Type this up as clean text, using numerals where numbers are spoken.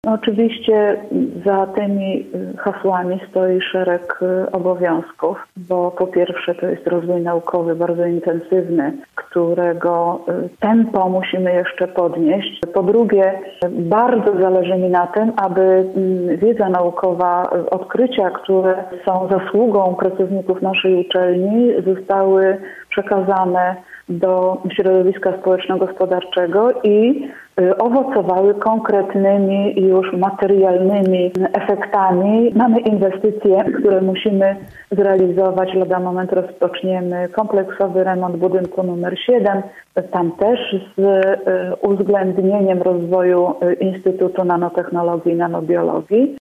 Oczywiście za tymi hasłami stoi szereg obowiązków, bo po pierwsze to jest rozwój naukowy bardzo intensywny, którego tempo musimy jeszcze podnieść. Po drugie, bardzo zależy mi na tym, aby wiedza naukowa, odkrycia, które są zasługą pracowników naszej uczelni, zostały przekazane do środowiska społeczno-gospodarczego i owocowały konkretnymi już materialnymi efektami. Mamy inwestycje, które musimy zrealizować. Lada moment rozpoczniemy kompleksowy remont budynku numer 7. Tam też z uwzględnieniem rozwoju Instytutu Nanotechnologii i Nanobiologii.